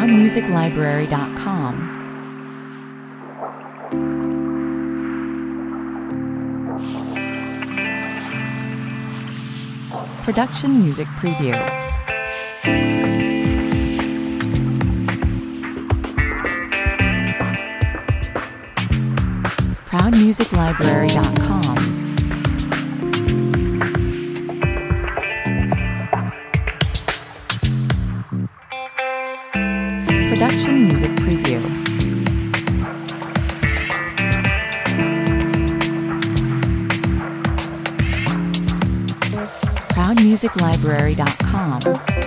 ProudMusicLibrary.com. Production Music Preview. ProudMusicLibrary.com. Production Music Preview. ProudMusicLibrary.com.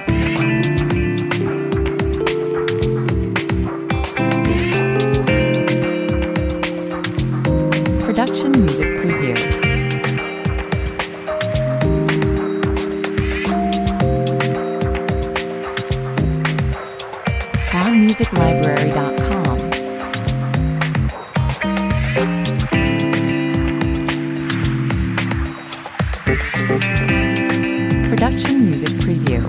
Production Music Preview. ProudMusicLibrary.com. Production Music Preview.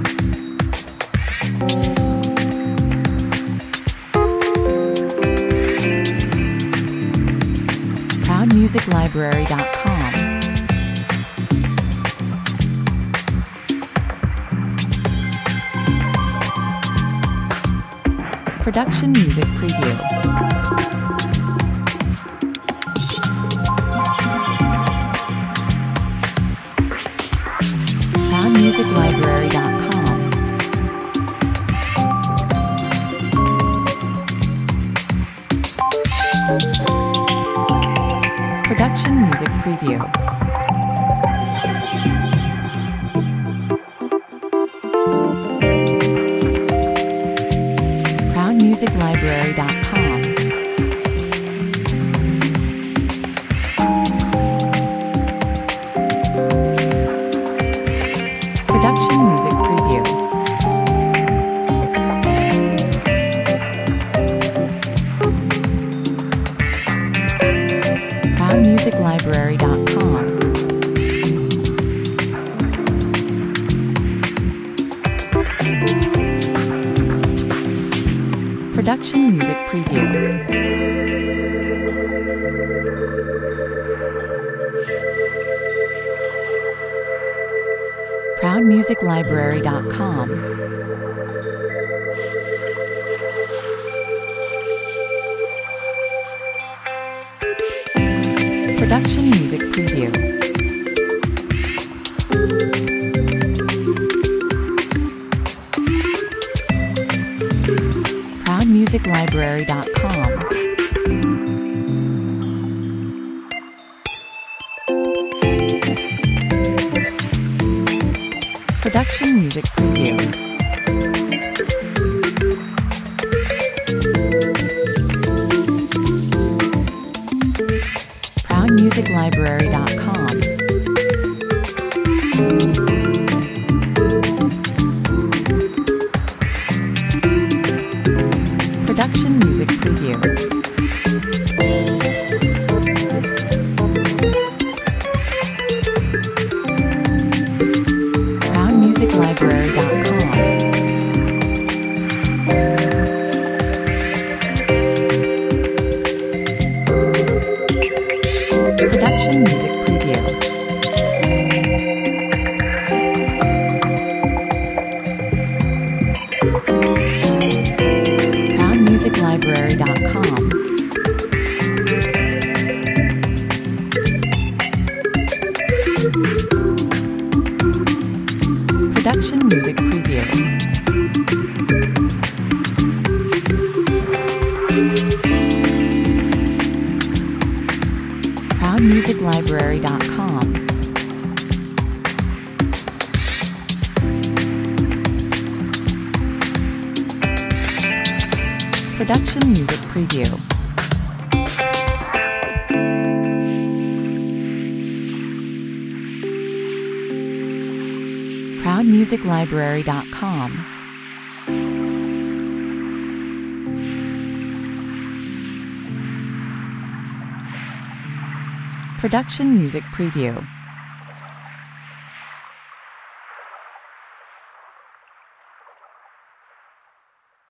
ProudMusicLibrary.com. Production Music Preview. ProudMusicLibrary.com. Production Music Preview. ProudMusicLibrary.com. Production Music Preview. ProudMusicLibrary.com. Production Music Preview. ProudMusicLibrary.com. Production Music Preview. ProudMusicLibrary.com. Production Music Preview. ProudMusicLibrary.com. Production Music Preview. ProudMusicLibrary.com. Production Music Preview. ProudMusicLibrary.com. Production Music Preview. ProudMusicLibrary.com. Production Music Preview. ProudMusicLibrary.com. Production Music Preview.